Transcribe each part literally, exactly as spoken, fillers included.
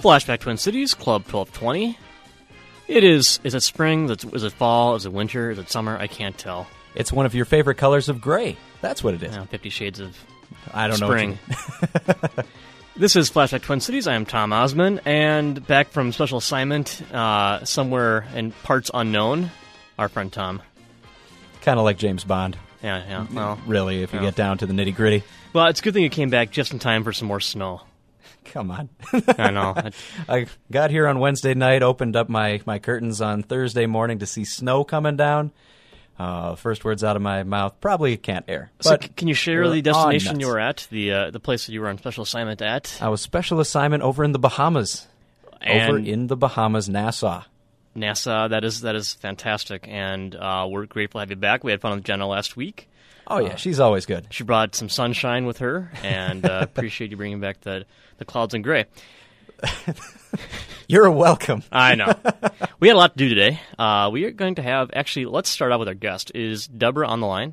Flashback Twin Cities, Club twelve twenty. It is, is it spring? Is it fall? Is it winter? Is it summer? I can't tell. It's one of your favorite colors of gray. That's what it is. You know, Fifty Shades of I don't spring. know what you mean. This is Flashback Twin Cities. I am Tom Osman, and back from special assignment uh, somewhere in parts unknown, our friend Tom. Kind of like James Bond. Yeah, yeah. Well, really, if you yeah. get down to the nitty-gritty. Well, it's a good thing you came back just in time for some more snow. Come on. I know. I got here on Wednesday night, opened up my, my curtains on Thursday morning to see snow coming down. Uh, first words out of my mouth, probably can't air. So but c- can you share the destination you were at, the uh, the place that you were on special assignment at? I was special assignment over in the Bahamas. And over in the Bahamas, Nassau. NASA, that is that is fantastic, and uh, we're grateful to have you back. We had fun with Jenna last week. Oh, yeah, uh, she's always good. She brought some sunshine with her, and uh, appreciate you bringing back the, the clouds and gray. You're welcome. I know. We had a lot to do today. Uh, we are going to have, actually, let's start out with our guest. Is Deborah on the line?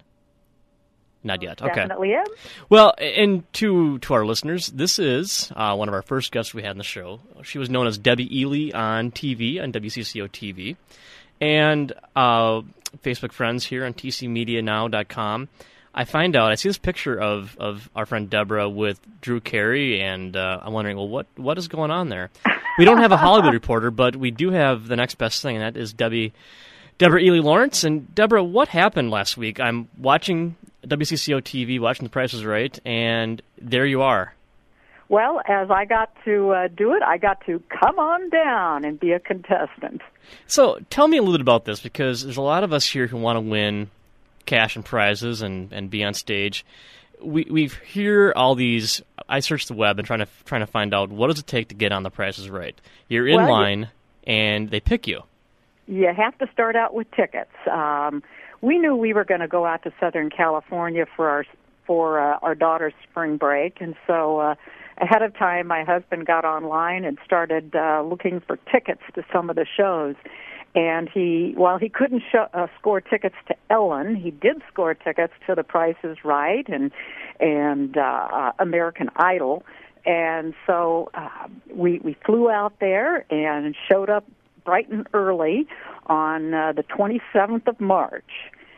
Not yet. Okay. Definitely am. Well, and to to our listeners, this is uh, one of our first guests we had in the show. She was known as Debbie Ely on T V, on W C C O T V, and uh, Facebook friends here on T C media now dot com. I find out, I see this picture of, of our friend Deborah with Drew Carey, and uh, I'm wondering, well, what what is going on there? We don't have a Hollywood reporter, but we do have the next best thing, and that is Debbie, Deborah Ely Lawrence. And Deborah, what happened last week? I'm watching W C C O T V, watching The Price is Right, and there you are. Well, as I got to uh, do it, I got to come on down and be a contestant. So tell me a little bit about this, because there's a lot of us here who want to win cash and prizes and, and be on stage. We we hear all these. I searched the web and trying to trying to find out what does it take to get on The Price is Right. You're in well, line and they pick you. You have to start out with tickets. Um, we knew we were going to go out to Southern California for our for uh, our daughter's spring break, and so uh, ahead of time, my husband got online and started uh, looking for tickets to some of the shows. And he, while he couldn't show, uh, score tickets to Ellen, he did score tickets to The Price is Right and and uh, uh, American Idol. And so uh, we we flew out there and showed up bright and early on uh, the twenty-seventh of March.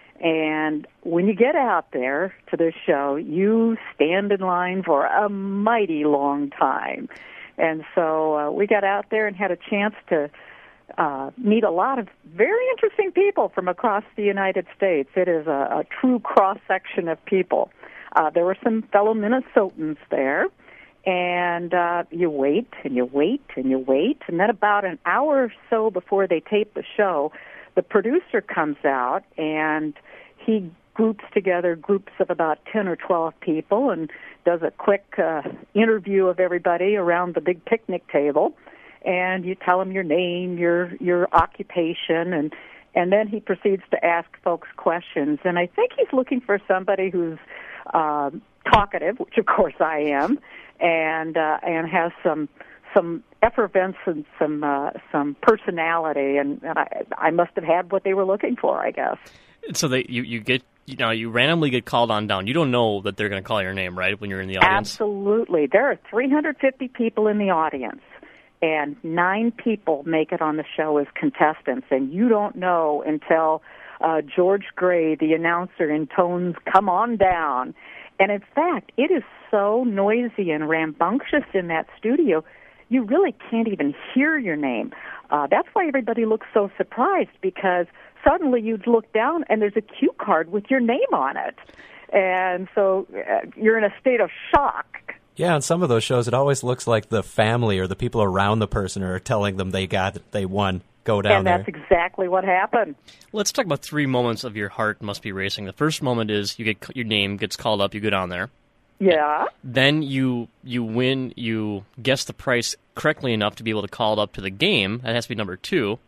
And when you get out there to this show, you stand in line for a mighty long time. And so uh, we got out there and had a chance to Uh, meet a lot of very interesting people from across the United States. It is a, a true cross-section of people. Uh, there were some fellow Minnesotans there, and uh, you wait, and you wait, and you wait, and then about an hour or so before they tape the show, the producer comes out, and he groups together groups of about ten or twelve people and does a quick uh, interview of everybody around the big picnic table. And you tell him your name, your your occupation, and and then he proceeds to ask folks questions. And I think he's looking for somebody who's uh, talkative, which of course I am, and uh, and has some some effervescence and some uh, some personality. And, and I, I must have had what they were looking for, I guess. So they you, you get you know you randomly get called on down. You don't know that they're going to call your name, right, when you're in the audience? Absolutely. There are three hundred fifty people in the audience. And nine people make it on the show as contestants, and you don't know until uh, George Gray, the announcer, intones, "Come on down." And in fact, it is so noisy and rambunctious in that studio, you really can't even hear your name. Uh, that's why everybody looks so surprised, because suddenly you'd look down and there's a cue card with your name on it. And so uh, you're in a state of shock. Yeah, on some of those shows, it always looks like the family or the people around the person are telling them they got it, they won. Go down there. And that's exactly what happened. Let's talk about three moments of your heart must be racing. The first moment is you get your name gets called up, you go down there. Yeah. Then you you win, you guess the price correctly enough to be able to call it up to the game. That has to be number two.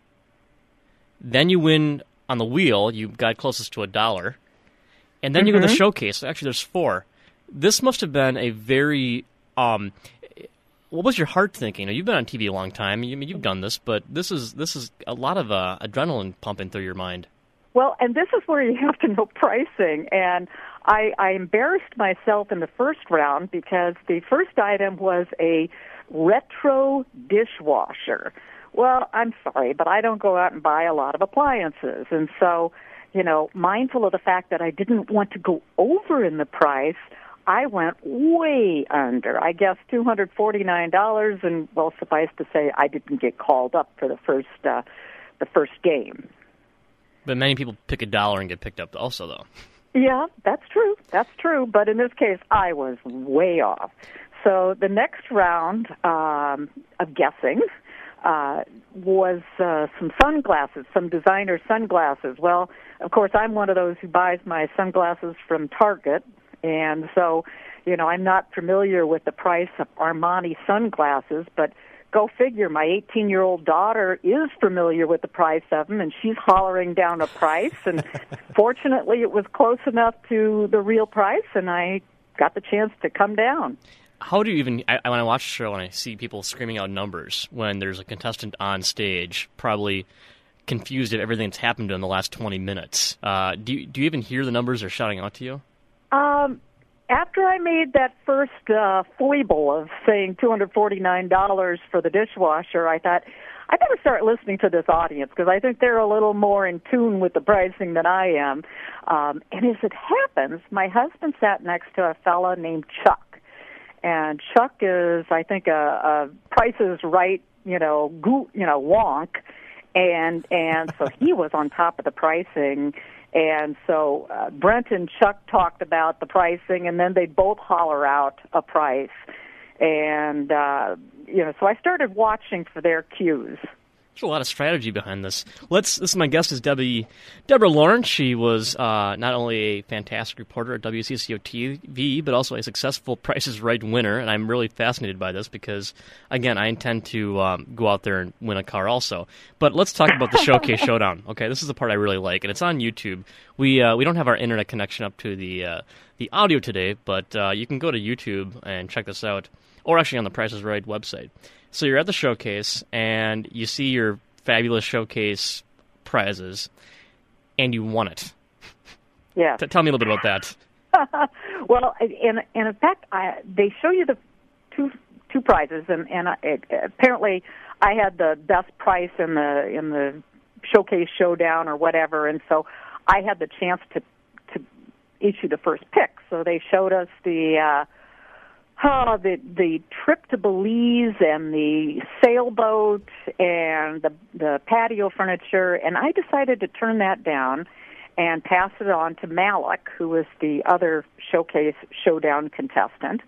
Then you win on the wheel. You got closest to a dollar. And then mm-hmm. you go to the showcase. Actually, there's four. This must have been a very, um, what was your heart thinking? Now, you've been on T V a long time. You, I mean, you've done this, but this is this is a lot of uh, adrenaline pumping through your mind. Well, and this is where you have to know pricing. And I, I embarrassed myself in the first round because the first item was a retro dishwasher. Well, I'm sorry, but I don't go out and buy a lot of appliances. And so, you know, mindful of the fact that I didn't want to go over in the price, I went way under. I guess two hundred forty-nine dollars, and, well, suffice to say, I didn't get called up for the first uh, the first game. But many people pick a dollar and get picked up also, though. Yeah, that's true. That's true. But in this case, I was way off. So the next round um, of guessing uh, was uh, some sunglasses, some designer sunglasses. Well, of course, I'm one of those who buys my sunglasses from Target. And so, you know, I'm not familiar with the price of Armani sunglasses, but go figure, my eighteen-year-old daughter is familiar with the price of them, and she's hollering down a price. And fortunately, it was close enough to the real price, and I got the chance to come down. How do you even, I, when I watch the show and I see people screaming out numbers when there's a contestant on stage, probably confused at everything that's happened to in the last twenty minutes, uh, do, you, do you even hear the numbers they're shouting out to you? Um, after I made that first uh, foible of saying two hundred forty-nine dollars for the dishwasher, I thought, I better start listening to this audience because I think they're a little more in tune with the pricing than I am. Um, and as it happens, my husband sat next to a fella named Chuck. And Chuck is, I think, a, a Price is Right, you know, goo, you know, wonk. And, and so he was on top of the pricing. And so uh, Brent and Chuck talked about the pricing, and then they'd both holler out a price. And, uh, you know, so I started watching for their cues. There's a lot of strategy behind this. Let's. This is my guest is Debbie, Deborah Lawrence. She was uh, not only a fantastic reporter at W C C O T V, but also a successful Price is Right winner. And I'm really fascinated by this because, again, I intend to um, go out there and win a car also. But let's talk about the Showcase Showdown. Okay, this is the part I really like, and it's on YouTube. We uh, we don't have our internet connection up to the uh, the audio today, but uh, you can go to YouTube and check this out, or actually on the Price is Right website. So you're at the showcase, and you see your fabulous showcase prizes, and you won it. Yeah. T- tell me a little bit about that. Well, and, and in fact, I, they show you the two two prizes, and, and I, it, apparently I had the best price in the in the showcase showdown or whatever, and so I had the chance to to issue the first pick. So they showed us the. Uh, Oh, the the trip to Belize and the sailboat and the the patio furniture, and I decided to turn that down and pass it on to Malik, who was the other showcase showdown contestant.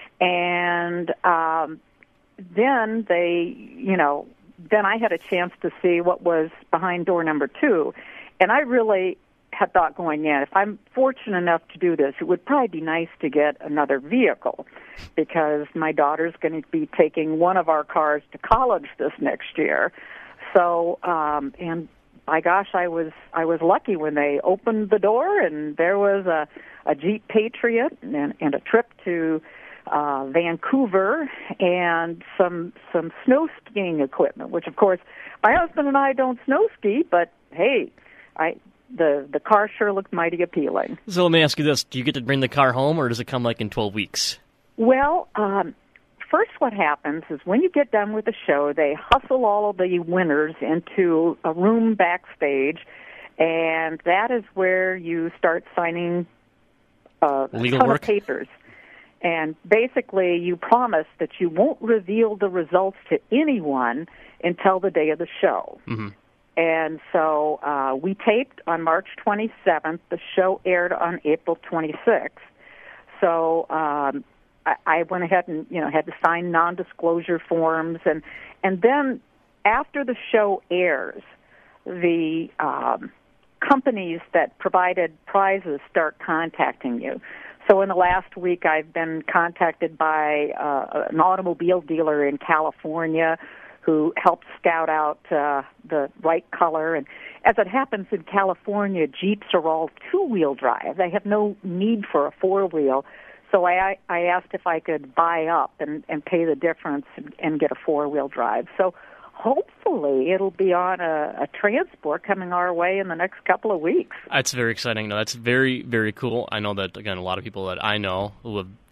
And um, then they, you know, then I had a chance to see what was behind door number two, and I really had thought going in, if I'm fortunate enough to do this, it would probably be nice to get another vehicle because my daughter's going to be taking one of our cars to college this next year. So, um, and by gosh, I was I was lucky when they opened the door and there was a, a Jeep Patriot and, and a trip to uh, Vancouver and some some snow skiing equipment, which of course my husband and I don't snow ski, but hey, I. The the car sure looked mighty appealing. So let me ask you this. Do you get to bring the car home, or does it come like in twelve weeks? Well, um, first what happens is when you get done with the show, they hustle all of the winners into a room backstage, and that is where you start signing uh, a legal ton work of papers. And basically, you promise that you won't reveal the results to anyone until the day of the show. Mm-hmm. And so uh, we taped on March twenty-seventh. The show aired on April twenty-sixth. So um, I, I went ahead and you know had to sign non-disclosure forms, and and then after the show airs, the um, companies that provided prizes start contacting you. So in the last week, I've been contacted by uh, an automobile dealer in California who helped scout out uh, the right color. And as it happens in California, Jeeps are all two-wheel drive. They have no need for a four-wheel. So I, I asked if I could buy up and, and pay the difference and, and get a four-wheel drive. So hopefully it'll be on a, a transport coming our way in the next couple of weeks. That's very exciting. No, that's very, very cool. I know that, again, a lot of people that I know who have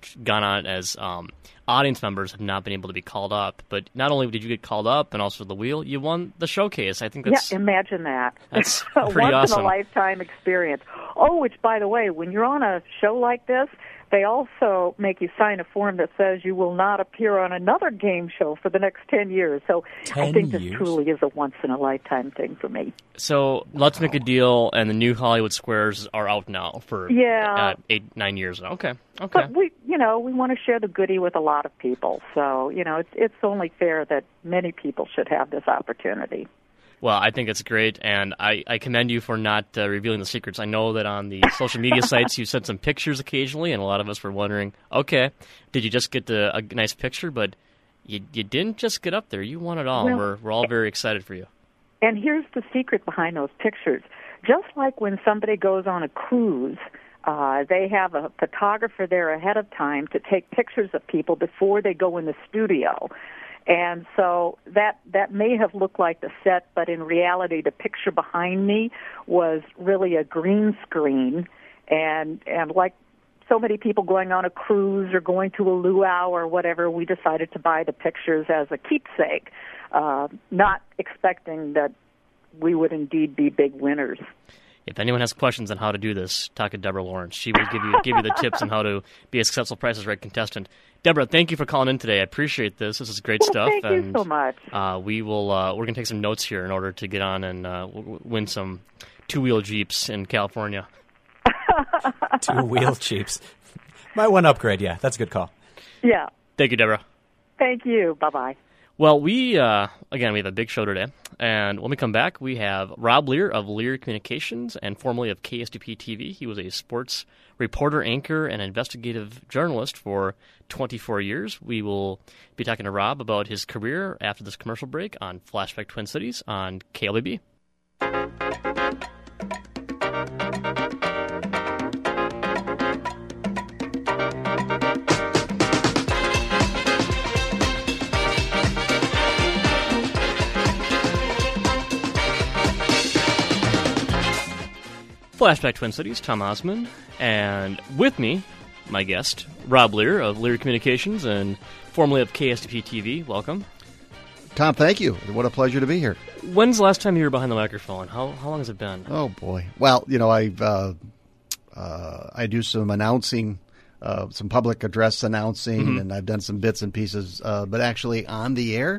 gone on as um, audience members have not been able to be called up. But not only did you get called up and also the wheel, you won the showcase. I think that's yeah. Imagine that. That's a pretty once awesome. in a lifetime experience. Oh, which by the way, when you're on a show like this, they also make you sign a form that says you will not appear on another game show for the next ten years. So I think this years? truly is a once-in-a-lifetime thing for me. So Let's Make a Deal and the new Hollywood Squares are out now for Yeah. uh, eight, nine years now. Okay, okay. But we, you know, we want to share the goodie with a lot of people. So, you know, it's it's only fair that many people should have this opportunity. Well, I think it's great, and I, I commend you for not uh, revealing the secrets. I know that on the social media sites you sent some pictures occasionally, and a lot of us were wondering, okay, did you just get the, a nice picture? But you you didn't just get up there. You won it all, and Well, we're, we're all very excited for you. And here's the secret behind those pictures. Just like when somebody goes on a cruise, uh, they have a photographer there ahead of time to take pictures of people before they go in the studio. And so that that may have looked like the set, but in reality, the picture behind me was really a green screen. And and like so many people going on a cruise or going to a luau or whatever, we decided to buy the pictures as a keepsake, uh, not expecting that we would indeed be big winners. If anyone has questions on how to do this, talk to Deborah Lawrence. She will give you give you the tips on how to be a successful Price is Right contestant. Deborah, thank you for calling in today. I appreciate this. This is great Well, stuff. thank you and, so much. Uh, we will. Uh, we're going to take some notes here in order to get on and uh, w- win some two-wheel Jeeps in California. Two-wheel Jeeps. Might want to upgrade, yeah. That's a good call. Yeah. Thank you, Deborah. Thank you. Bye-bye. Well, we, uh, again, we have a big show today. And when we come back, we have Rob Lear of Lear Communications and formerly of K S T P T V. He was a sports reporter, anchor, and investigative journalist for twenty-four years. We will be talking to Rob about his career after this commercial break on Flashback Twin Cities on K L B B. Flashback Twin Cities, Tom Osmond, and with me, my guest, Rob Lear of Lear Communications and formerly of K S T P T V. Welcome. Tom, thank you. What a pleasure to be here. When's the last time you were behind the microphone? How how long has it been? Oh, boy. Well, you know, I uh, uh, I do some announcing, uh, some public address announcing, mm-hmm. and I've done some bits and pieces. Uh, but actually on the air,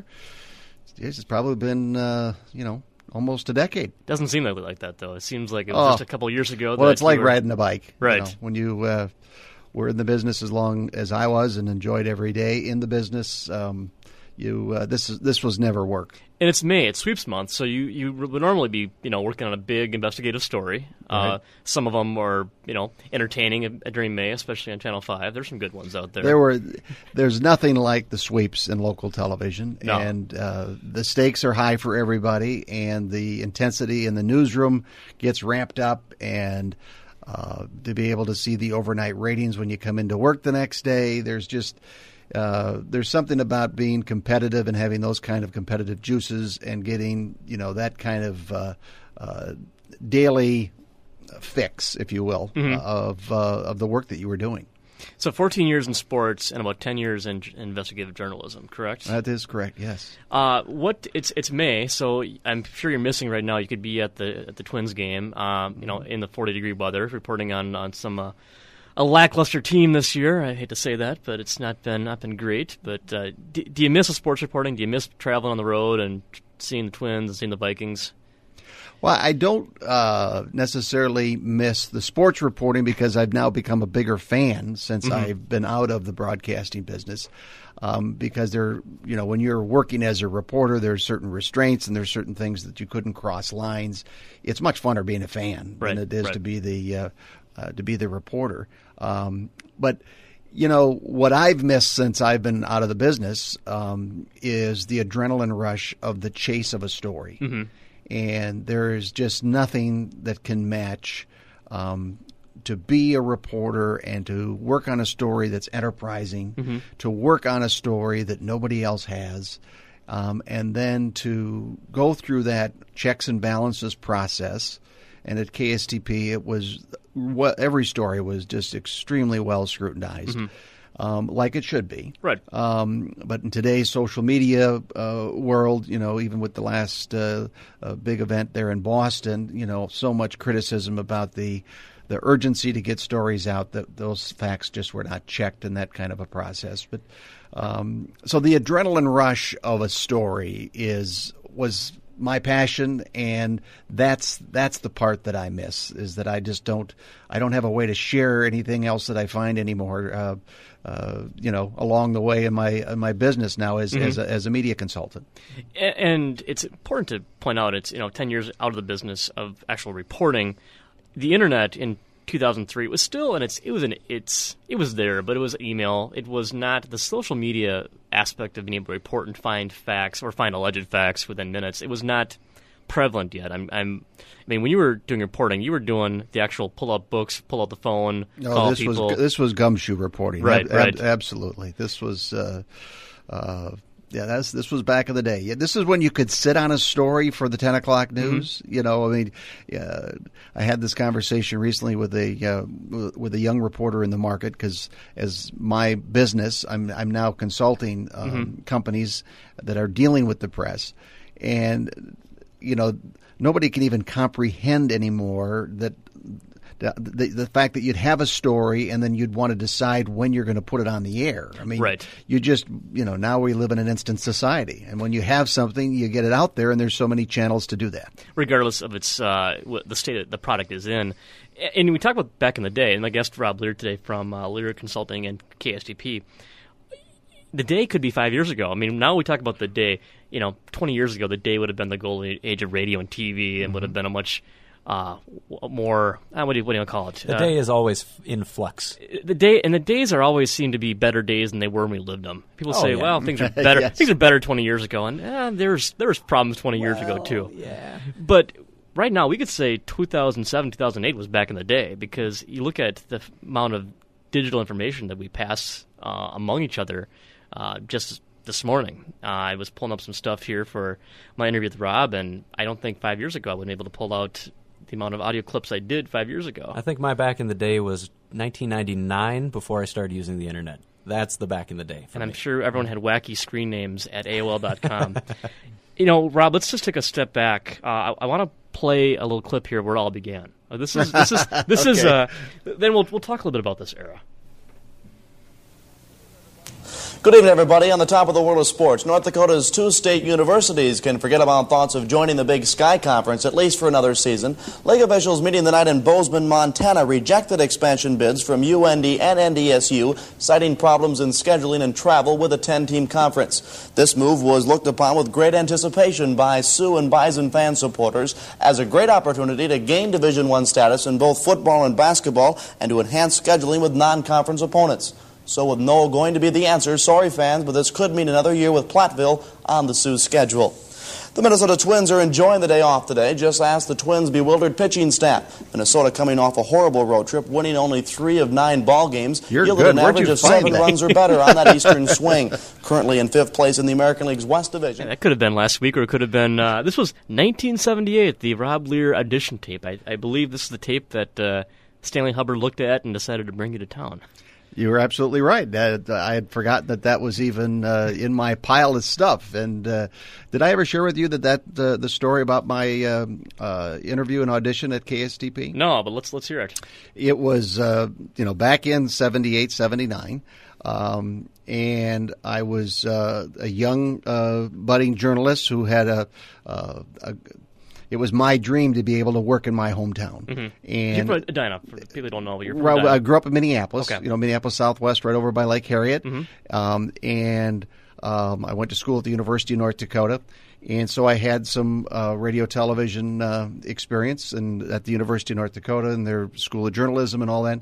it's probably been, uh, you know, almost a decade. Doesn't seem like like that, though. It seems like it was oh. just a couple of years ago. Well, that it's like were... riding a bike. Right. You know, when you uh, were in the business as long as I was and enjoyed every day in the business, um, you uh, this is this was never work. And it's May, it's sweeps month, so you, you would normally be, you know, working on a big investigative story. Right. Uh, some of them are, you know, entertaining during May, especially on Channel five. There's some good ones out there. There were, there's nothing like the sweeps in local television, No. and uh, the stakes are high for everybody, and the intensity in the newsroom gets ramped up, and uh, to be able to see the overnight ratings when you come into work the next day, there's just. Uh, there's something about being competitive and having those kind of competitive juices and getting, you know, that kind of uh, uh, daily fix, if you will, Mm-hmm. uh, of uh, of the work that you were doing. So fourteen years in sports and about ten years in investigative journalism, correct? That is correct. Yes. Uh, what it's it's May, so I'm sure you're missing right now. You could be at the at the Twins game, um, you know, in the forty degree weather, reporting on on some. Uh, A lackluster team this year. I hate to say that, but it's not been not been great. But uh, do, do you miss the sports reporting? Do you miss traveling on the road and seeing the Twins and seeing the Vikings? Well, I don't uh, necessarily miss the sports reporting because I've now become a bigger fan since Mm-hmm. I've been out of the broadcasting business. Um, because there, you know, when you're working as a reporter, there's certain restraints and there's certain things that you couldn't cross lines. It's much funner being a fan Right, than it is right. to be the uh, uh, to be the reporter. Um, but you know what I've missed since I've been out of the business um, is the adrenaline rush of the chase of a story. Mm-hmm. And there is just nothing that can match um, to be a reporter and to work on a story that's enterprising, Mm-hmm. to work on a story that nobody else has, um, and then to go through that checks and balances process. And at K S T P, it was what every story was just extremely well scrutinized. Mm-hmm. um, like it should be. Right. Um, but in today's social media uh, world, you know, even with the last uh, uh, big event there in Boston, you know, so much criticism about the the urgency to get stories out, that those facts just were not checked in that kind of a process. But um, so the adrenaline rush of a story is was my passion, and that's that's the part that I miss, is that I just don't I don't have a way to share anything else that I find anymore. Uh, uh, you know, along the way in my in my business now as mm-hmm. as, a, as a media consultant. And it's important to point out, it's you know ten years out of the business of actual reporting. The internet in two thousand three was still, and it's it was an it's it was there, but it was email. It was not the social media aspect of being able to report and find facts or find alleged facts within minutes. It was not prevalent yet. I'm, I'm I mean, when you were doing reporting, you were doing the actual pull out books, pull out the phone, no, call this people. Was, this was gumshoe reporting, right? Ab- right, ab- absolutely. This was. Uh, uh, Yeah, that's this was back in the day. Yeah, this is when you could sit on a story for the ten o'clock news. Mm-hmm. You know, I mean, uh, I had this conversation recently with a uh, with a young reporter in the market, because as my business, I'm I'm now consulting um, mm-hmm. companies that are dealing with the press, and you know, nobody can even comprehend anymore that. The, the, the fact that you'd have a story and then you'd want to decide when you're going to put it on the air. I mean, right. you just, you know, now we live in an instant society. And when you have something, you get it out there, and there's so many channels to do that. Regardless of its uh, what the state that the product is in. And we talk about back in the day, and my guest Rob Lear today from uh, Lear Consulting and K S T P, the day could be five years ago. I mean, now we talk about the day, you know, twenty years ago, the day would have been the golden age of radio and T V, and mm-hmm. would have been a much Uh, more, uh, what do you, what do you call it? The uh, day is always in flux. The day and the days are always seem to be better days than they were when we lived them. People oh, say, yeah. "Well, things are better. Yes. Things are better twenty years ago," and eh, there's there's problems twenty well, years ago too. Yeah. But right now, we could say two thousand seven, two thousand eight was back in the day, because you look at the f- amount of digital information that we pass uh, among each other. Uh, just this morning, uh, I was pulling up some stuff here for my interview with Rob, and I don't think five years ago I would be able to pull out the amount of audio clips I did five years ago. I think my back in the day was nineteen ninety-nine, before I started using the internet. That's the back in the day. And me. I'm sure everyone had wacky screen names at A O L dot com. You know, Rob, let's just take a step back. Uh, I, I want to play a little clip here where it all began. Uh, this is this is this okay. is. Uh, then we'll we'll talk a little bit about this era. Good evening, everybody. On the top of the world of sports, North Dakota's two state universities can forget about thoughts of joining the Big Sky Conference, at least for another season. League officials meeting tonight in Bozeman, Montana, rejected expansion bids from U N D and N D S U, citing problems in scheduling and travel with a ten-team conference. This move was looked upon with great anticipation by Sioux and Bison fan supporters as a great opportunity to gain Division I status in both football and basketball, and to enhance scheduling with non-conference opponents. So with no going to be the answer, sorry fans, but this could mean another year with Platteville on the Sioux schedule. The Minnesota Twins are enjoying the day off today. Just ask the Twins' bewildered pitching staff. Minnesota coming off a horrible road trip, winning only three of nine ball games, You're yielded good. an Where'd average you of find seven that? runs or better on that Eastern swing. Currently in fifth place in the American League's West Division. Yeah, that could have been last week, or it could have been. Uh, this was nineteen seventy-eight, the Rob Lear audition tape. I, I believe this is the tape that uh, Stanley Hubbard looked at and decided to bring you to town. You were absolutely right. Uh, I had forgotten that that was even uh, in my pile of stuff. And uh, did I ever share with you that, that uh, the story about my um, uh, interview and audition at K S T P? No, but let's let's hear it. It was uh, you know back in seventy-eight, seventy-nine, um, and I was uh, a young uh, budding journalist who had a. Uh, a It was my dream to be able to work in my hometown. Mm-hmm. And you're from Edina. For people who don't know, you're from well, Edina. I grew up in Minneapolis. Okay. You know, Minneapolis Southwest, right over by Lake Harriet. Mm-hmm. Um, and um, I went to school at the University of North Dakota, and so I had some uh, radio television uh, experience, and at the University of North Dakota and their School of Journalism and all that.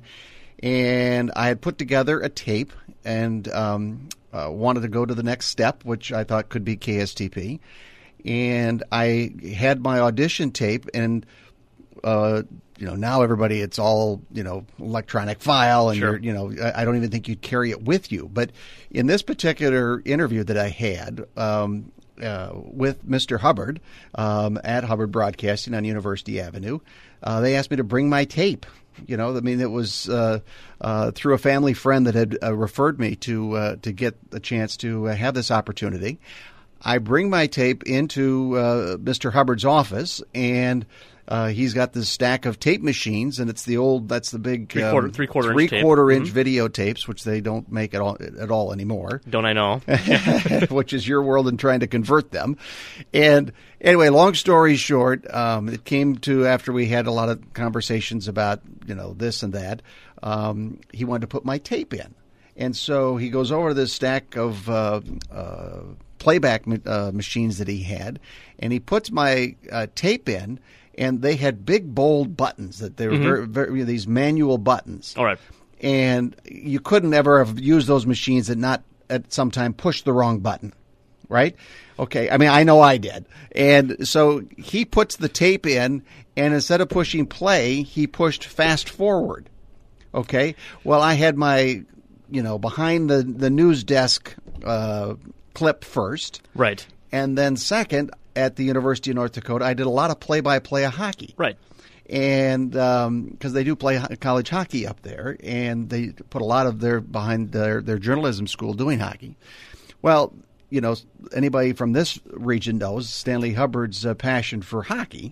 And I had put together a tape and um, uh, wanted to go to the next step, which I thought could be K S T P. And I had my audition tape, and uh, you know now everybody, it's all you know electronic file, and sure. you're, you know I, I don't even think you'd carry it with you. But in this particular interview that I had, um, uh, with Mister Hubbard um, at Hubbard Broadcasting on University Avenue. Uh, they asked me to bring my tape. You know, I mean, it was uh, uh, through a family friend that had uh, referred me to uh, to get a chance to uh, have this opportunity. I bring my tape into uh, Mister Hubbard's office, and uh, he's got this stack of tape machines, and it's the old, that's the big three quarter, um, three quarter three inch tape. quarter inch mm-hmm. videotapes, which they don't make at all at all anymore. Don't I know? Which is your world in trying to convert them. And anyway, long story short, um, it came to after we had a lot of conversations about, you know, this and that. Um, he wanted to put my tape in, and so he goes over to this stack of uh, uh, playback uh, machines that he had, and he puts my uh, tape in. And they had big, bold buttons that they were mm-hmm. very, very, these manual buttons. All right. And you couldn't ever have used those machines and not at some time push the wrong button, right? Okay. I mean, I know I did. And so he puts the tape in, and instead of pushing play, he pushed fast forward. Okay. Well, I had my, you know, behind the, the news desk uh, clip first. Right. And then second, at the University of North Dakota, I did a lot of play-by-play of hockey. Right. And because um, they do play ho- college hockey up there, and they put a lot of their behind their, their journalism school doing hockey. Well, you know, anybody from this region knows Stanley Hubbard's uh, passion for hockey,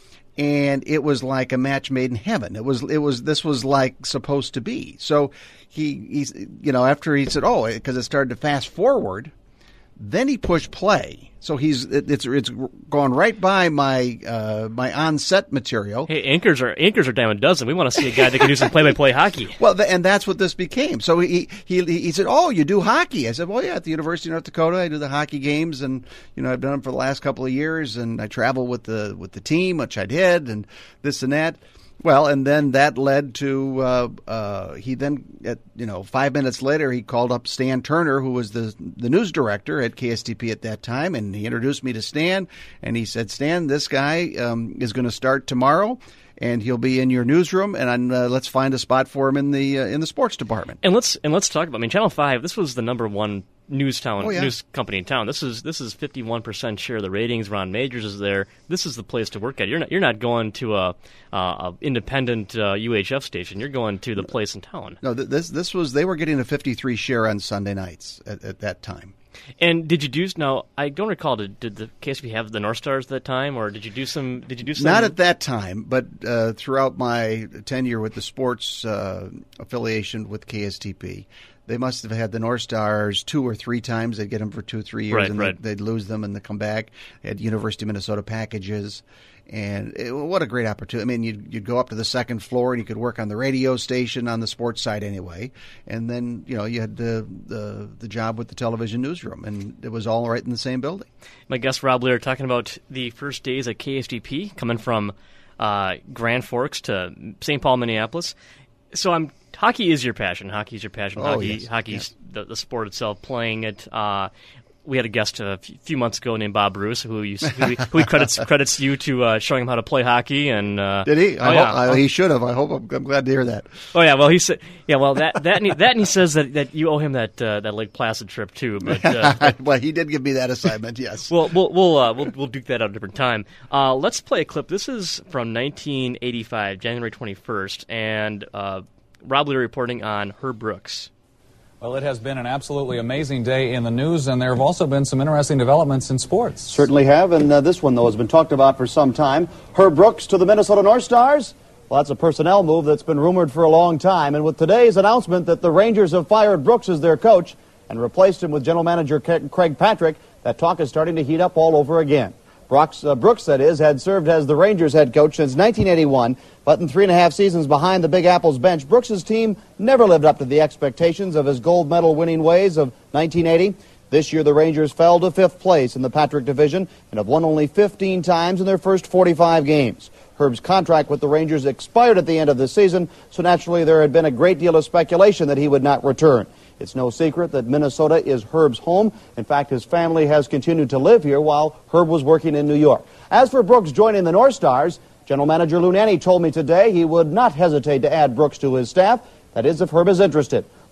and it was like a match made in heaven. It was, it was, this was like supposed to be. So he, he's, you know, after he said, oh, because it started to fast forward, then he pushed play. So he's it, it's it's gone right by my uh, my on-set material. Hey, anchors are anchors are dime a dozen. We want to see a guy that can do some play-by-play hockey. Well, th- and that's what this became. So he, he he said, "Oh, you do hockey?" I said, "Well, yeah, at the University of North Dakota, I do the hockey games, and you know, I've done them for the last couple of years, and I travel with the with the team, which I did, and this and that." Well, and then that led to uh, uh, he then, at, you know, five minutes later, he called up Stan Turner, who was the the news director at K S T P at that time, and he introduced me to Stan, and he said, "Stan, this guy um, is going to start tomorrow, and he'll be in your newsroom, and uh, let's find a spot for him in the uh, in the sports department." And let's and let's talk about. I mean, Channel Five. This was the number one news town, oh, yeah. news company in town. This is this is fifty-one percent share of the ratings. Ron Majors is there. This is the place to work at. You're not you're not going to a, a, a independent uh, U H F station. You're going to the place in town. No, this this was they were getting a fifty-three share on Sunday nights at, at that time. And did you do now? I don't recall. Did, did the K S T P have the North Stars at that time, or did you do some? Did you do some? Not at that time, but uh, throughout my tenure with the sports uh, affiliation with K S T P, they must have had the North Stars two or three times. They'd get them for two or three years, right, and right. They'd, they'd lose them, and they'd come back. They had University of Minnesota packages, and it, what a great opportunity. I mean, you'd, you'd go up to the second floor, and you could work on the radio station on the sports side anyway, and then, you know, you had the, the, the job with the television newsroom, and it was all right in the same building. My guest, Rob Lear, talking about the first days at K S T P, coming from uh, Grand Forks to Saint Paul, Minneapolis. So I'm hockey is your passion. Hockey is your passion. Oh, hockey, yes. hockey's yeah. the, the sport itself. Playing it. Uh, we had a guest a few months ago named Bob Bruce, who you, who, he, who he credits credits you to uh, showing him how to play hockey. And uh, did he? I oh, hope, yeah. I, he should have. I hope. I'm, I'm glad to hear that. Oh yeah. Well, he said. Yeah. Well, that that and he, that and he says that, that you owe him that uh, that Lake Placid trip too. But, uh, but well, he did give me that assignment. Yes. Well, we'll we'll uh, we'll, we'll duke that out at a different time. Uh, let's play a clip. This is from nineteen eighty-five, January twenty-first, and uh, Rob Lear reporting on Herb Brooks. Well, it has been an absolutely amazing day in the news, and there have also been some interesting developments in sports. Certainly have, and uh, this one, though, has been talked about for some time. Herb Brooks to the Minnesota North Stars. Well, that's a personnel move that's been rumored for a long time, and with today's announcement that the Rangers have fired Brooks as their coach and replaced him with general manager Craig Patrick, that talk is starting to heat up all over again. Brooks, uh, Brooks, that is, had served as the Rangers head coach since nineteen eighty-one, but in three and a half seasons behind the Big Apple's bench, Brooks' team never lived up to the expectations of his gold medal winning ways of nineteen eighty. This year, the Rangers fell to fifth place in the Patrick division and have won only fifteen times in their first forty-five games. Herb's contract with the Rangers expired at the end of the season, so naturally there had been a great deal of speculation that he would not return. It's no secret that Minnesota is Herb's home. In fact, his family has continued to live here while Herb was working in New York. As for Brooks joining the North Stars, General Manager Lou Nanne told me today he would not hesitate to add Brooks to his staff. That is, if Herb is interested.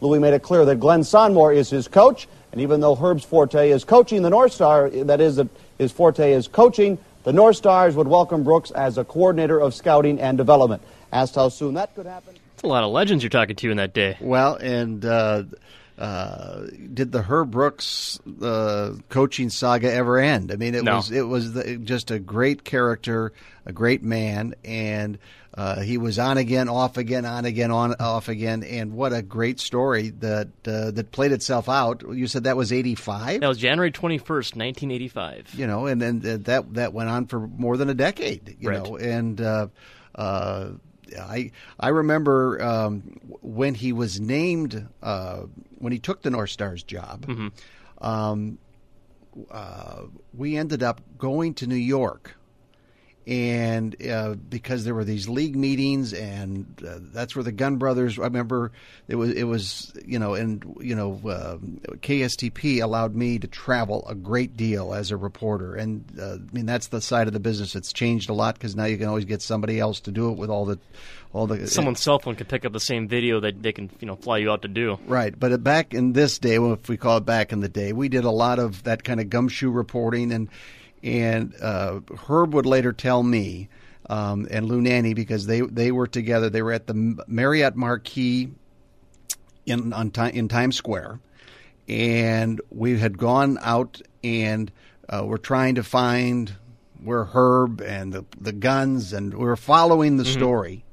Louis made it clear that Glenn Sonmore is his coach, and even though Herb's forte is coaching the North Star, that is, that his forte is coaching, the North Stars would welcome Brooks as a coordinator of scouting and development. Asked how soon that could happen. It's a lot of legends you're talking to in that day. Well, and uh, uh, did the Herb Brooks uh, coaching saga ever end? I mean, it No. was it was the, just a great character, a great man, and uh, he was on again, off again, on again, on off again, and what a great story that uh, that played itself out. You said that was eighty-five? That was January twenty-first, nineteen eighty-five. You know, and then that that went on for more than a decade. You Right. know, and uh, uh, I I remember um, when he was named uh, when he took the North Stars job. Mm-hmm. Um, uh, we ended up going to New York. And uh, because there were these league meetings, and uh, that's where the Gunn brothers. I remember it was it was you know, and you know, uh, K S T P allowed me to travel a great deal as a reporter, and uh, I mean that's the side of the business that's changed a lot because now you can always get somebody else to do it with all the all the Someone's cell phone can pick up the same video that they can, you know, fly you out to do. Right, but back in this day, well, if we call it back in the day, we did a lot of that kind of gumshoe reporting, and and uh, Herb would later tell me, um, and Lou Nanny, because they they were together. They were at the Marriott Marquis in on in Times Square, and we had gone out and uh, we're trying to find where Herb and the the Guns, and we were following the mm-hmm. story,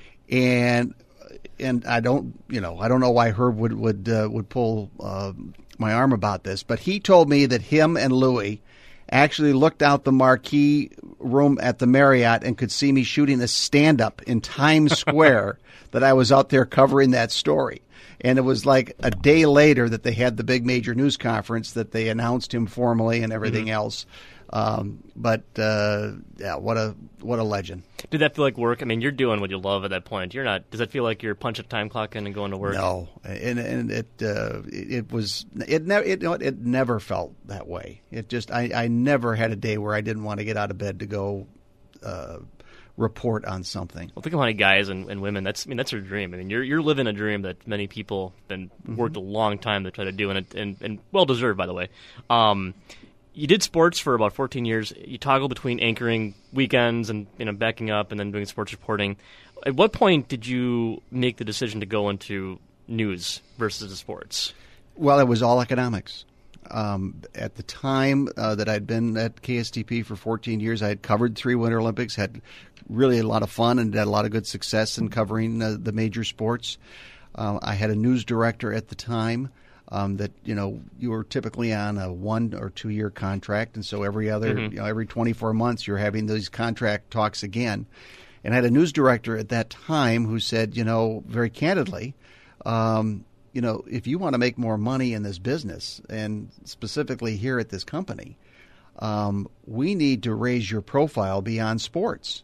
and. And I don't, you know, I don't know why Herb would would uh, would pull uh, my arm about this, but he told me that him and Louis actually looked out the marquee room at the Marriott and could see me shooting a stand-up in Times Square that I was out there covering that story. And it was like a day later that they had the big major news conference that they announced him formally and everything mm-hmm. else. Um, but uh, yeah, what a what a legend. Did that feel like work? I mean, you're doing what you love at that point. You're not. Does that feel like you're punching a time clock in and going to work? No, and and it uh, it, it was it never it, you know, it never felt that way. It just I, I never had a day where I didn't want to get out of bed to go uh, report on something. Well, think of how many guys and, and women. That's I mean that's their dream. I mean you're you're living a dream that many people been mm-hmm. worked a long time to try to do, and it, and, and well deserved, by the way. Um, You did sports for about fourteen years. You toggled between anchoring weekends and you know backing up and then doing sports reporting. At what point did you make the decision to go into news versus the sports? Well, it was all economics. Um, at the time uh, that I'd been at K S T P for fourteen years, I had covered three Winter Olympics, had really a lot of fun and had a lot of good success in covering uh, the major sports. Uh, I had a news director at the time. Um, that you know you were typically on a one or two year contract, and so every other mm-hmm. you know every twenty-four months you're having these contract talks again. And I had a news director at that time who said, you know, very candidly, um, you know, if you want to make more money in this business, and specifically here at this company, um, we need to raise your profile beyond sports.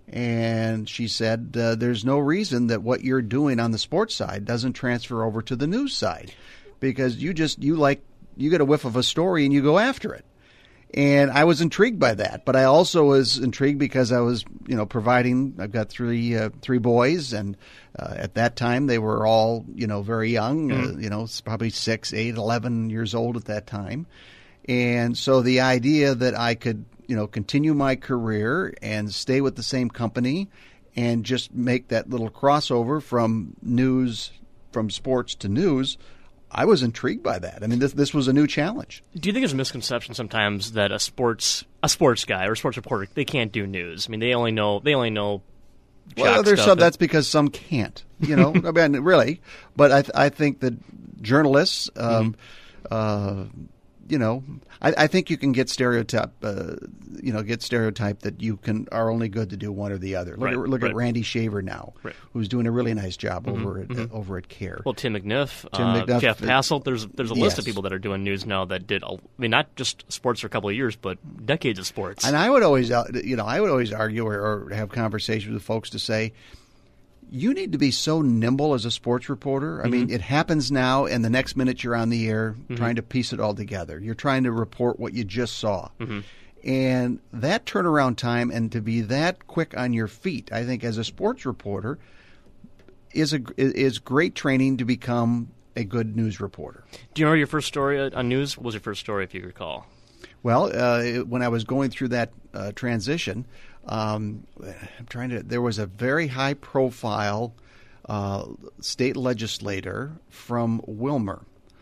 And she said, uh, there's no reason that what you're doing on the sports side doesn't transfer over to the news side. Because you just you like you get a whiff of a story and you go after it, and I was intrigued by that. But I also was intrigued because I was you know providing. I've got three uh, three boys, and uh, at that time they were all you know very young. Mm-hmm. Uh, you know, probably six, eight, eleven years old at that time, and so the idea that I could you know continue my career and stay with the same company and just make that little crossover from news from sports to news. I was intrigued by that. I mean, this this was a new challenge. Do you think there's a misconception sometimes that a sports a sports guy or a sports reporter they can't do news? I mean, they only know they only know. Well, there's some. That's because some can't. You know, I mean, really. But I th- I think that journalists, um, mm-hmm. uh, you know, I, I think you can get stereotype. Uh, you know, get stereotyped that you can are only good to do one or the other. Look right, at look right. at Randy Shaver now, right. who's doing a really nice job mm-hmm, over at mm-hmm. uh, over at CARE. Well, Tim McNiff, Tim uh, McNiff Jeff Passelt. There's there's a list yes. of people that are doing news now that did. A, I mean, not just sports for a couple of years, but decades of sports. And I would always, you know, I would always argue or, or have conversations with folks to say, you need to be so nimble as a sports reporter. I mm-hmm. mean, it happens now, and the next minute you're on the air mm-hmm. trying to piece it all together. You're trying to report what you just saw. Mm-hmm. And that turnaround time and to be that quick on your feet, I think, as a sports reporter, is a is great training to become a good news reporter. Do you remember your first story on news? What was your first story, if you recall? Well, uh, it- when I was going through that uh, transition, um, I'm trying to. There was a very high-profile uh, state legislator from Wilmer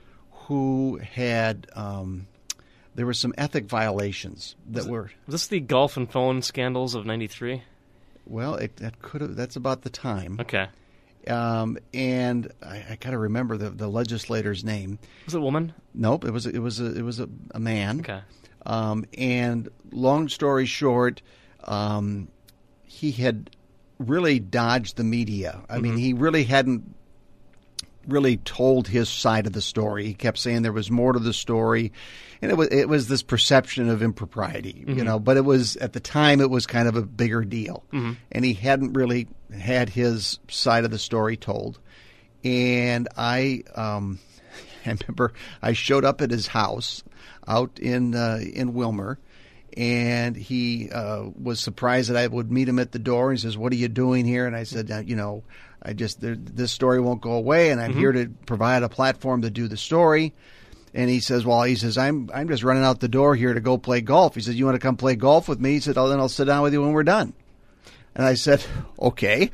who had. Um, there were some ethic violations that Was it- were. Was this the golf and phone scandals of ninety-three? Well, it, that could have. That's about the time. Okay. Um, and I, I got to remember the, the legislator's name. Was it a woman? Nope, it was it was a, it was a, a man. Okay. Um, and long story short, um, he had really dodged the media. I mean, he really hadn't really told his side of the story. He kept saying there was more to the story, and it was it was this perception of impropriety, you know. But it was at the time it was kind of a bigger deal, and he hadn't really had his side of the story told. And I, um, I remember I showed up at his house out in uh, in Wilmer. And he uh, was surprised that I would meet him at the door. He says, "What are you doing here?" And I said, uh, "You know, I just there, this story won't go away, and I'm here to provide a platform to do the story." And he says, "Well, he says I'm I'm just running out the door here to go play golf." He says, "You want to come play golf with me?" He said, "Oh, then I'll sit down with you when we're done." And I said, "Okay."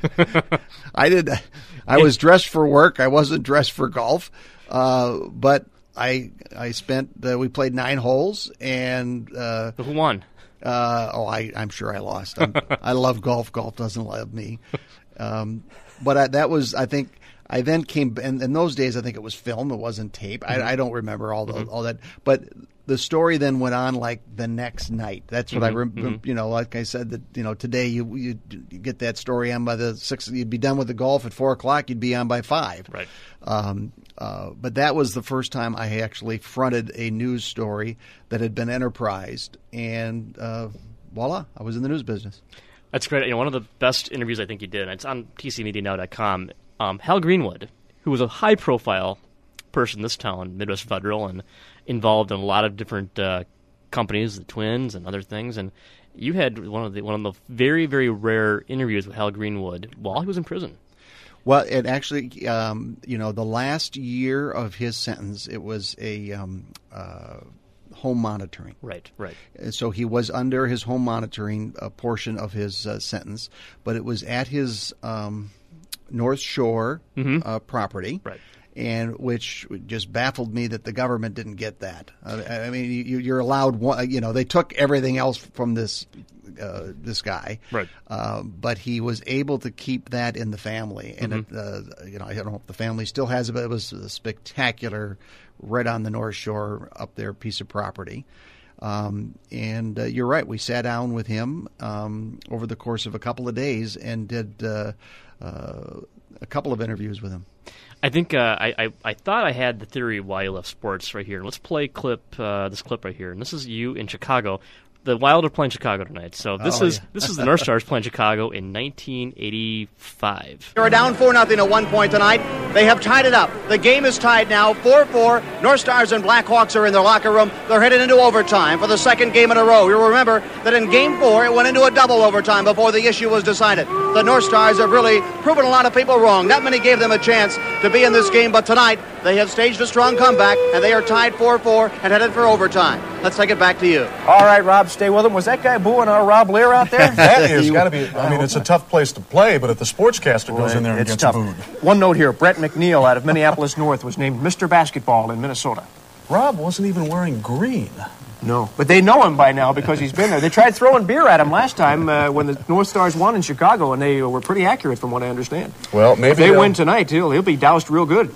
I did. I was dressed for work. I wasn't dressed for golf, uh, but. I I spent uh, we played nine holes and uh, Who won? Uh, oh I I'm sure I lost. I'm, I love golf. Golf doesn't love me. Um, but I, that was I think I then came and in those days I think it was film. It wasn't tape. Mm-hmm. I, I don't remember all the, mm-hmm. all that. But the story then went on like the next night. That's what mm-hmm. I remember. Mm-hmm. You know, like I said that you know today you you you get that story on by the six. You'd be done with the golf at four o'clock. You'd be on by five. Right. Um, uh, but that was the first time I actually fronted a news story that had been enterprised, and uh, voila, I was in the news business. That's great. You know, one of the best interviews I think you did, and it's on T C media now dot com, um, Hal Greenwood, who was a high-profile person in this town, Midwest Federal, and involved in a lot of different uh, companies, the Twins and other things, and you had one of the one of the very, very rare interviews with Hal Greenwood while he was in prison. Well, it actually, um, you know, the last year of his sentence, it was a um, uh, home monitoring. Right, right. So he was under his home monitoring uh, portion of his uh, sentence, but it was at his um, North Shore mm-hmm. uh, property. Right. And which just baffled me that the government didn't get that. Uh, I mean, you, you're allowed one. You know, they took everything else from this uh, this guy, right? Uh, but he was able to keep that in the family, and mm-hmm. it, uh, you know, I don't know if the family still has it, but it was a spectacular, right on the North Shore up there piece of property. Um, and uh, you're right. We sat down with him um, over the course of a couple of days and did uh, uh, a couple of interviews with him. I think uh, I, I I thought I had the theory why you left sports right here. Let's play clip uh, this clip right here, and this is you in Chicago. The Wild are playing Chicago tonight, so this oh, is yeah. this is the North Stars playing Chicago in nineteen eighty-five. They are down four nothing at one point tonight. They have tied it up. The game is tied now, four four. North Stars and Blackhawks are in their locker room. They're headed into overtime for the second game in a row. You'll remember that in game four, it went into a double overtime before the issue was decided. The North Stars have really proven a lot of people wrong. Not many gave them a chance to be in this game, but tonight they have staged a strong comeback, and they are tied four four and headed for overtime. Let's take it back to you. All right, Rob, stay with him. Was that guy booing our Rob Lear out there? That is got to be. I mean, it's a tough place to play, but if the sportscaster goes in there and it's gets tough. booed. One note here. Brett McNeil out of Minneapolis North was named Mister Basketball in Minnesota. Rob wasn't even wearing green. No, but they know him by now because he's been there. They tried throwing beer at him last time uh, when the North Stars won in Chicago, and they were pretty accurate from what I understand. Well, maybe if they they'll- win tonight, he'll, he'll be doused real good.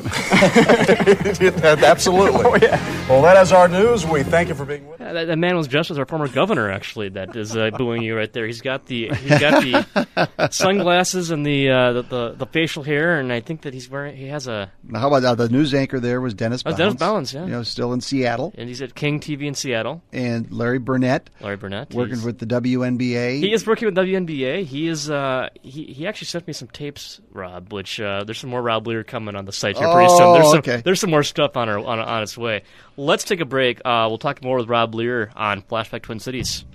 Absolutely. Oh, yeah. Well, that is our news. We thank you for being with us. Yeah, that, that man was dressed as our former governor, actually. That is uh, booing you right there. He's got the he's got the sunglasses and the, uh, the the the facial hair, and I think that he's wearing he has a. How about uh, the news anchor there was Dennis Oh, Bounds. Dennis Bounds, yeah. You know, still in Seattle. And he's at King T V in Seattle. And Larry Burnett. Larry Burnett. Working he's- with the W N B A. He is working with W N B A. He is. Uh, he he actually sent me some tapes, Rob. Which uh, there's some more Rob Lear coming on the site here pretty Oh, soon. There's some, okay. There's some more stuff on our on, on its way. Let's take a break. Uh, we'll talk more with Rob Lear on Flashback Twin Cities.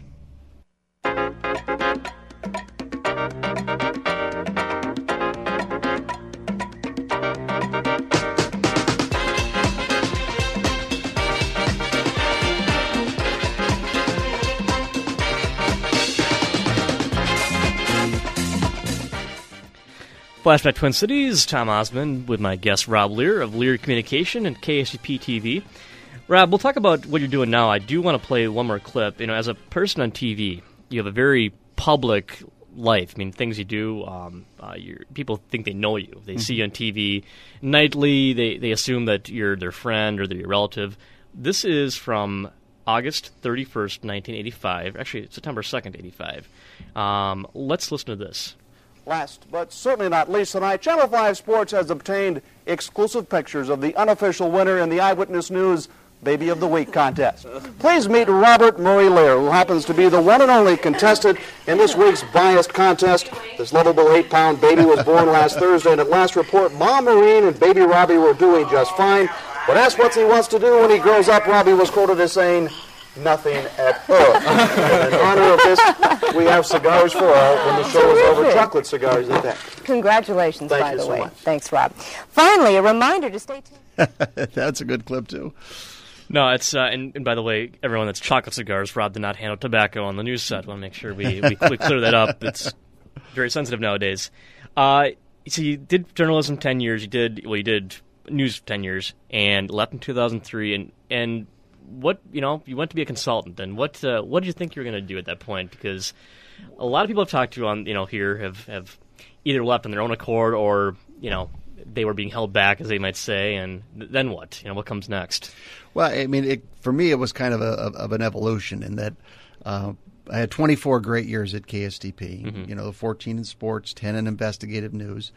Flashback Twin Cities, Tom Osmond with my guest Rob Lear of Lear Communication and K S T P T V. Rob, we'll talk about what you're doing now. I do want to play one more clip. You know, as a person on T V, you have a very public life. I mean, things you do, um, uh, you're, people think they know you. They mm-hmm. see you on T V nightly. They, they assume that you're their friend or they're your relative. This is from August thirty-first, nineteen eighty-five. Actually, September second, eighty-five. Um, let's listen to this. Last, but certainly not least tonight, Channel five Sports has obtained exclusive pictures of the unofficial winner in the Eyewitness News Baby of the Week contest. Please meet Robert Murray Lear, who happens to be the one and only contestant in this week's biased contest. This lovable eight-pound baby was born last Thursday, and at last report, Mom Maureen and baby Robbie were doing just fine. But asked what he wants to do when he grows up, Robbie was quoted as saying, nothing at all. In honor of this, we have cigars for all. When the show is over, chocolate cigars at that. Congratulations, Thank by you the so way. much. Thanks, Rob. Finally, a reminder to stay tuned. That's a good clip, too. No, it's, uh, and, and by the way, everyone that's chocolate cigars, Rob did not handle tobacco on the news set. I want to make sure we, we, we clear that up. It's very sensitive nowadays. Uh, so you did journalism ten years. You did, well, you did news for ten years and left in two thousand three. And, and what, you know, you went to be a consultant. And what, uh, what did you think you were going to do at that point? Because a lot of people I've talked to on, you know, here have, have either left on their own accord or, you know, they were being held back, as they might say, and th- then what? You know, what comes next? Well, I mean, it, for me, it was kind of a of, of an evolution in that uh, I had twenty-four great years at K S T P. Mm-hmm. You know, fourteen in sports, ten in investigative news,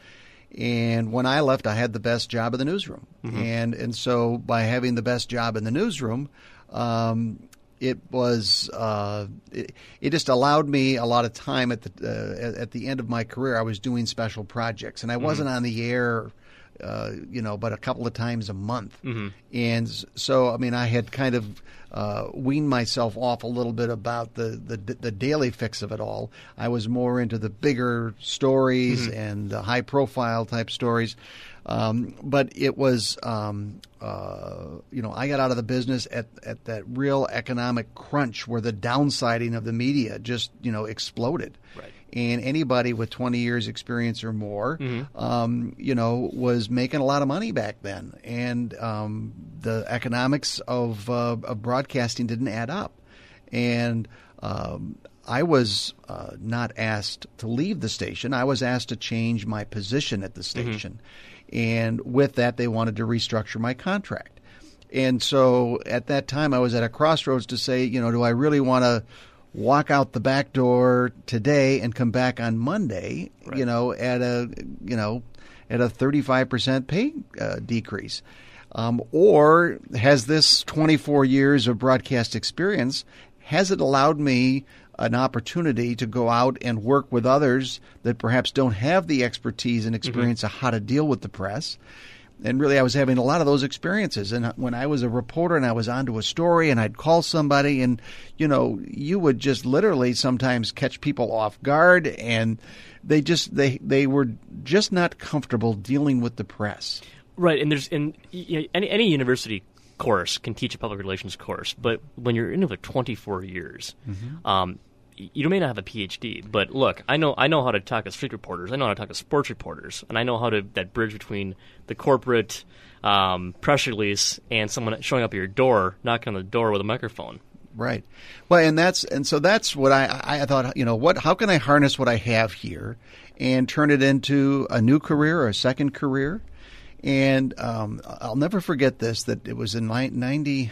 and when I left, I had the best job in the newsroom, mm-hmm. and and so by having the best job in the newsroom. Um, It was uh, it, it just allowed me a lot of time at the uh, at the end of my career. I was doing special projects, and I wasn't mm-hmm. on the air, uh, you know, but a couple of times a month. Mm-hmm. And so, I mean, I had kind of uh, weaned myself off a little bit about the, the the daily fix of it all. I was more into the bigger stories mm-hmm. and the high profile type stories. Um, but it was, um, uh, you know, I got out of the business at, at that real economic crunch where the downsiding of the media just, you know, exploded. Right. And anybody with twenty years experience or more, mm-hmm. um, you know, was making a lot of money back then. And um, the economics of, uh, of broadcasting didn't add up. And um, I was uh, not asked to leave the station. I was asked to change my position at the station. Mm-hmm. And with that, they wanted to restructure my contract. And so at that time, I was at a crossroads to say, you know, do I really want to walk out the back door today and come back on Monday, right. you know, at a, you know, at a thirty-five percent pay uh, decrease? Um, or has this twenty-four years of broadcast experience, has it allowed me an opportunity to go out and work with others that perhaps don't have the expertise and experience mm-hmm. of how to deal with the press? And really, I was having a lot of those experiences. And when I was a reporter and I was onto a story and I'd call somebody and, you know, you would just literally sometimes catch people off guard, and they just they they were just not comfortable dealing with the press. Right. And there's in you know, any any university course can teach a public relations course, but when you're in it for twenty-four years, mm-hmm. um, you may not have a P H D, but look, I know I know how to talk to street reporters, I know how to talk to sports reporters, and I know how to that bridge between the corporate um, press release and someone showing up at your door, knocking on the door with a microphone. Right. Well, and that's and so that's what I I thought. You know, what? How can I harness what I have here and turn it into a new career or a second career? And um, I'll never forget this, that it was in ninety,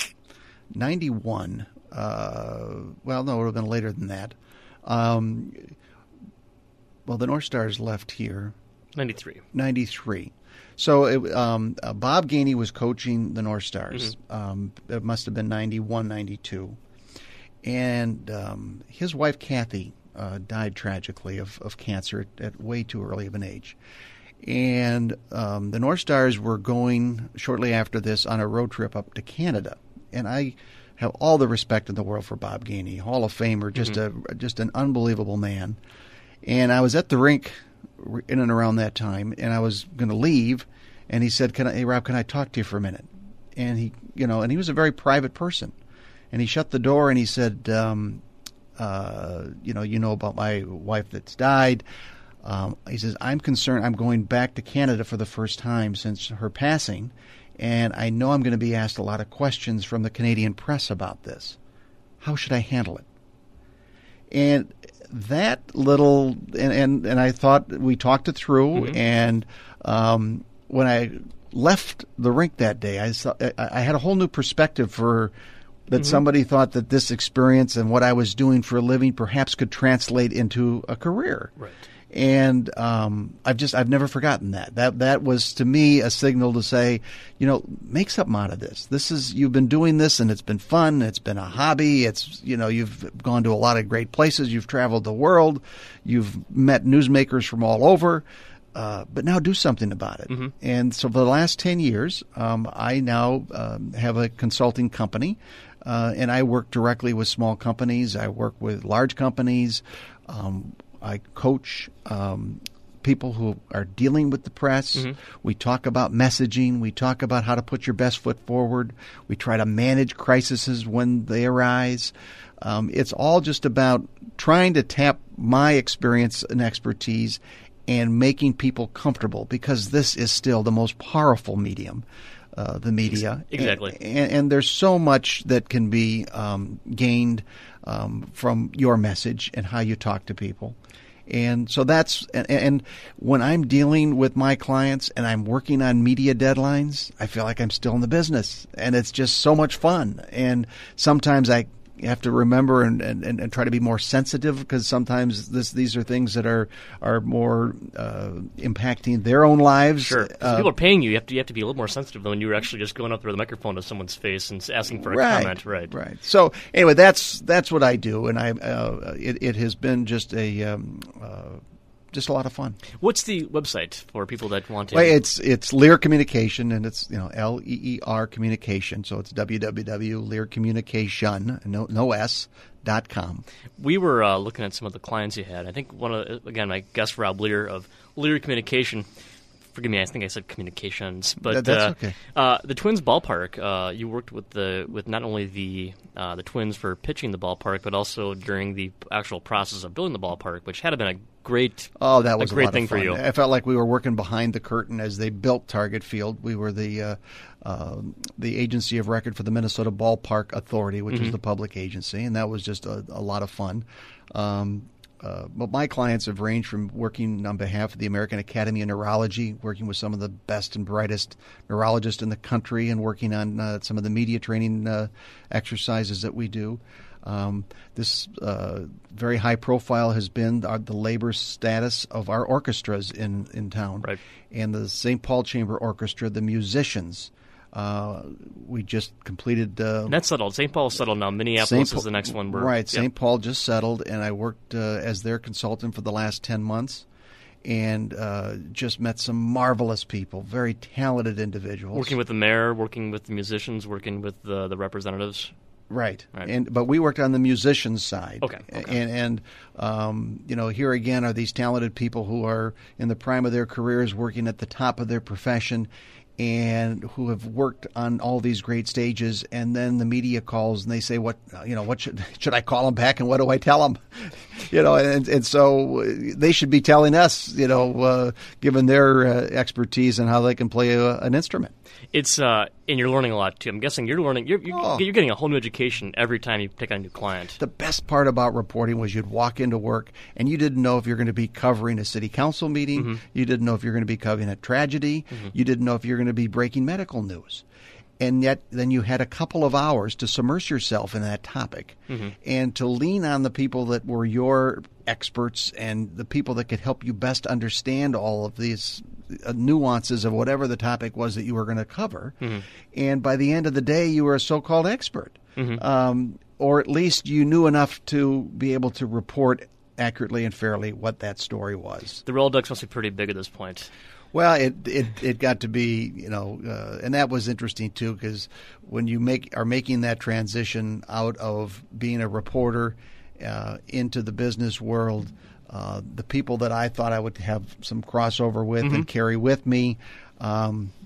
ninety-one. Uh, well, no, it would have been later than that. Um, well, the North Stars left here. ninety-three. ninety-three. So it, um, uh, Bob Gainey was coaching the North Stars. Mm-hmm. Um, it must have been ninety-one, ninety-two. And um, his wife, Kathy, uh, died tragically of, of cancer at, at way too early of an age. And um, the North Stars were going shortly after this on a road trip up to Canada. And I have all the respect in the world for Bob Gainey, Hall of Famer, just mm-hmm. a just an unbelievable man. And I was at the rink in and around that time, and I was going to leave, and he said, "Can I, hey Rob, can I talk to you for a minute?" And he, you know, and he was a very private person, and he shut the door and he said, um, uh, "You know, you know about my wife that's died. Um, he says, I'm concerned. I'm going back to Canada for the first time since her passing, and I know I'm going to be asked a lot of questions from the Canadian press about this. How should I handle it? And that little, and, and, and I thought we talked it through, mm-hmm. and um, when I left the rink that day, I, saw, I had a whole new perspective for that mm-hmm. somebody thought that this experience and what I was doing for a living perhaps could translate into a career. Right. And um, I've just I've never forgotten that. That that was to me a signal to say, you know, make something out of this. This is you've been doing this and it's been fun. It's been a hobby. It's you know you've gone to a lot of great places. You've traveled the world. You've met newsmakers from all over. Uh, but now do something about it. Mm-hmm. And so for the last ten years, um, I now um, have a consulting company, uh, and I work directly with small companies. I work with large companies. Um, I coach um, people who are dealing with the press. Mm-hmm. We talk about messaging. We talk about how to put your best foot forward. We try to manage crises when they arise. Um, it's all just about trying to tap my experience and expertise and making people comfortable, because this is still the most powerful medium, uh, the media. Exactly. And, and, and there's so much that can be um, gained um, from your message and how you talk to people. And so that's and, and when I'm dealing with my clients and I'm working on media deadlines, I feel like I'm still in the business, and it's just so much fun. And sometimes I have to remember and, and, and try to be more sensitive, because sometimes this these are things that are are more uh, impacting their own lives. Sure. Uh, people are paying you. You have to you have to be a little more sensitive than when you're actually just going up there with a microphone to someone's face and asking for a right, comment. Right. Right. So anyway, that's that's what I do, and I uh, it it has been just a um, uh, just a lot of fun. What's the website for people that want to? Well, it's it's Lear Communication, and it's you know L E E R Communication. So it's w w w dot lear communication no no s dot com. We were uh, looking at some of the clients you had. I think one of again my guest Rob Lear of Lear Communication. Forgive me, I think I said communications, but that's uh, okay. Uh, the Twins ballpark. Uh, you worked with the with not only the uh, the Twins for pitching the ballpark, but also during the actual process of building the ballpark, which had been a great oh that was a great a lot thing of fun. for you. I felt like we were working behind the curtain as they built Target Field. We were the uh, uh, the agency of record for the Minnesota Ballpark Authority, which mm-hmm. is the public agency, and that was just a, a lot of fun. Um, Uh, but my clients have ranged from working on behalf of the American Academy of Neurology, working with some of the best and brightest neurologists in the country, and working on uh, some of the media training uh, exercises that we do. Um, this uh, very high profile has been our, the labor status of our orchestras in, in town. Right. And the Saint Paul Chamber Orchestra, the musicians. Uh, we just completed. Uh, and that's settled. Saint Paul is settled now. Minneapolis Paul, is the next one. We're, right. Yep. Saint Paul just settled, and I worked uh, as their consultant for the last ten months, and uh, just met some marvelous people, very talented individuals. Working with the mayor, working with the musicians, working with the, the representatives. Right. right, and but we worked on the musicians side. Okay, okay. and and um, you know here again are these talented people who are in the prime of their careers, working at the top of their profession, and who have worked on all these great stages, and then the media calls and they say, "What you know? What should should I call them back, and what do I tell them?" you know, and and so they should be telling us, you know, uh, given their uh, expertise and how they can play a, an instrument. It's uh, and you're learning a lot too. I'm guessing you're learning. You're you're, oh. you're getting a whole new education every time you take on a new client. The best part about reporting was you'd walk into work and you didn't know if you're going to be covering a city council meeting. Mm-hmm. You didn't know if you're going to be covering a tragedy. Mm-hmm. You didn't know if you're going to be breaking medical news. And yet then you had a couple of hours to submerge yourself in that topic mm-hmm. and to lean on the people that were your experts and the people that could help you best understand all of these uh, nuances of whatever the topic was that you were going to cover. Mm-hmm. And by the end of the day, you were a so-called expert. Mm-hmm. Um, or at least you knew enough to be able to report accurately and fairly what that story was. The Rolodex must be pretty big at this point. Well, it, it it got to be, you know, uh, and that was interesting too, because when you make are making that transition out of being a reporter uh, into the business world, uh, the people that I thought I would have some crossover with mm-hmm. and carry with me, um,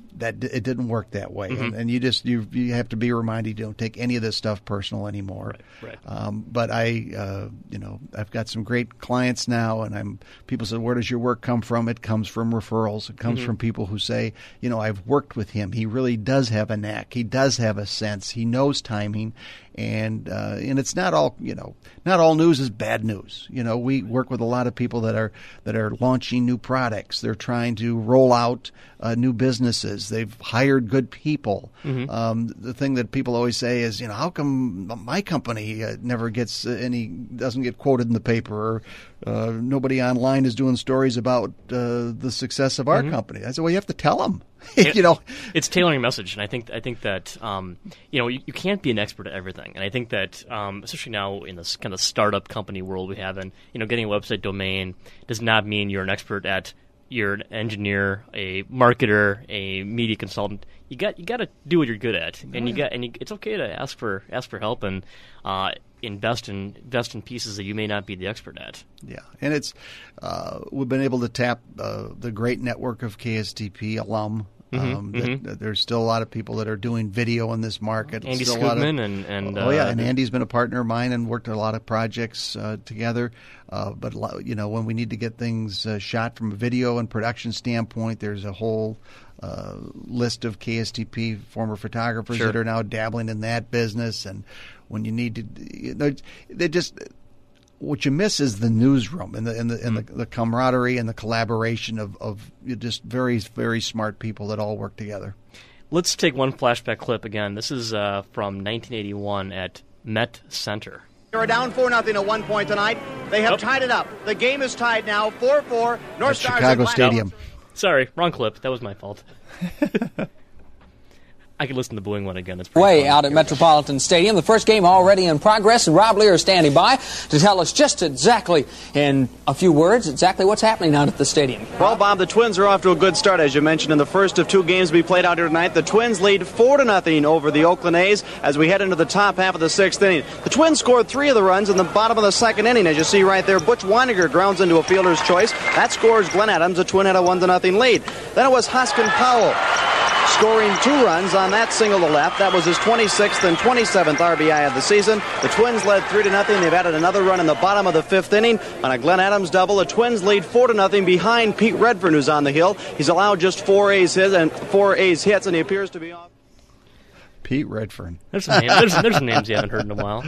that it didn't work that way, Mm-hmm. and, and you just you you have to be reminded you don't take any of this stuff personal anymore. Right, right. Um, but I, uh, you know, I've got some great clients now, and I'm people say, where does your work come from? It comes from referrals. It comes Mm-hmm. from people who say, you know, I've worked with him. He really does have a knack. He does have a sense. He knows timing. And uh, and it's not all you know. Not all news is bad news. You know, we work with a lot of people that are that are launching new products. They're trying to roll out uh, new businesses. They've hired good people. Mm-hmm. Um, the thing that people always say is, you know, how come my company uh, never gets any doesn't get quoted in the paper, or uh, nobody online is doing stories about uh, the success of our Mm-hmm. company? I said, well, you have to tell them. It- you know, it's tailoring a message, and I think I think that um, you know you, you can't be an expert at everything, and I think that um, especially now in this kind of startup company world we have, and you know getting a website domain does not mean you're an expert at. You're an engineer, a marketer, a media consultant. You got you got to do what you're good at, and you got and you, it's okay to ask for ask for help and uh, invest in invest in pieces that you may not be the expert at. yeah, and it's uh, we've been able to tap uh, the great network of K S T P alum. Mm-hmm, Um, that, that there's still a lot of people that are doing video in this market. Andy Still a lot of- Skugman and and oh yeah, uh, and Andy's been a partner of mine and worked on a lot of projects uh, together. Uh, but a lot- you know, when we need to get things uh, shot from a video and production standpoint, there's a whole uh, list of K S T P former photographers Sure. that are now dabbling in that business. And when you need to, you know, they just. What you miss is the newsroom and the and the and the, the camaraderie and the collaboration of, of just very very smart people that all work together. Let's take one flashback clip again. This is uh, from nineteen eighty-one at Met Center. They're down four nothing at one point tonight. They have Nope. tied it up. The game is tied now, four four. North At Stars Chicago and Stadium. Sorry, wrong clip. That was my fault. I could listen to the booing one again. That's pretty Way fun. out at Metropolitan Stadium. The first game already in progress, and Rob Lear is standing by to tell us just exactly, in a few words, exactly what's happening out at the stadium. Well, Bob, the Twins are off to a good start, as you mentioned, in the first of two games to be played out here tonight. The Twins lead four to nothing over the Oakland A's as we head into the top half of the sixth inning. The Twins scored three of the runs in the bottom of the second inning, as you see right there. Butch Weiniger grounds into a fielder's choice. That scores Glenn Adams. The Twin had a one to nothing lead. Then it was Hoskin Powell scoring two runs on that single to left. That was his twenty-sixth and twenty-seventh R B I of the season. The Twins led three to nothing. They've added another run in the bottom of the fifth inning on a Glenn Adams double. The Twins lead four to nothing behind Pete Redfern, who's on the hill. He's allowed just four A's hits and four A's hits, and he appears to be off. Pete Redfern. There's some, names, there's, there's some names you haven't heard in a while.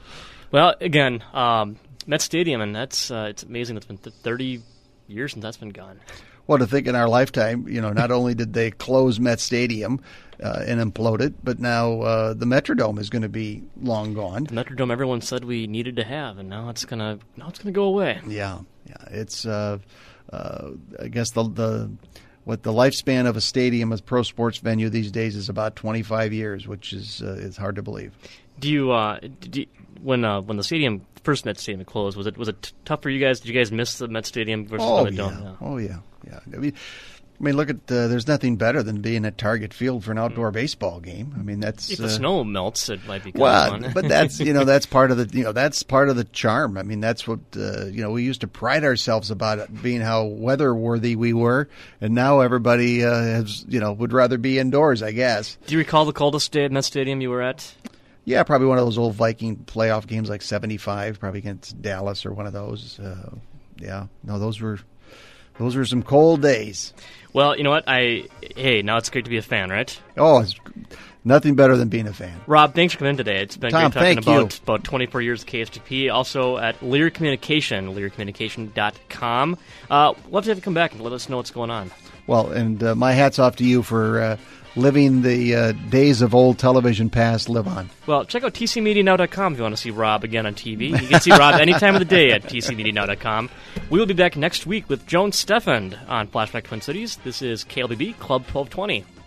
Well, again, um, Met Stadium, and that's uh, it's amazing. It's been th- thirty years since that's been gone. Well, to think in our lifetime, you know, not only did they close Met Stadium uh, and implode it, but now uh, the Metrodome is going to be long gone. The Metrodome, everyone said we needed to have, and now it's gonna now it's gonna go away. Yeah, yeah. It's uh, uh, I guess the the what the lifespan of a stadium as pro sports venue these days is about twenty-five years, which is uh, is hard to believe. Do you, uh, did you when uh, when the stadium first Met Stadium closed, was it was it t- tough for you guys? Did you guys miss the Met Stadium versus Oh when it yeah. don't? No. oh yeah, yeah. I mean, I mean, look at uh, there's nothing better than being at Target Field for an outdoor baseball game. I mean, that's If the uh, snow melts, it might be kind well, of fun. but that's you know that's part of the you know that's part of the charm. I mean, that's what uh, you know we used to pride ourselves about it being how weather worthy we were, and now everybody uh, has you know would rather be indoors, I guess. Do you recall the coldest day at Met Stadium you were at? Yeah, probably one of those old Viking playoff games like seventy-five, probably against Dallas or one of those. Uh, yeah, no, those were those were some cold days. Well, you know what? I hey, now it's great to be a fan, right? Oh, it's nothing better than being a fan. Rob, thanks for coming in today. It's been Tom, great talking thank about you. about twenty-four years of K S T P. Also at Lear Communication, lear communication dot com. Uh, we'll have to have you come back and let us know what's going on. Well, and uh, my hat's off to you for uh, living the uh, days of old television past live on. Well, check out T C media now dot com if you want to see Rob again on T V. You can see Rob any time of the day at T C media now dot com. We will be back next week with Joan Steffend on Flashback Twin Cities. This is K L B B Club twelve twenty.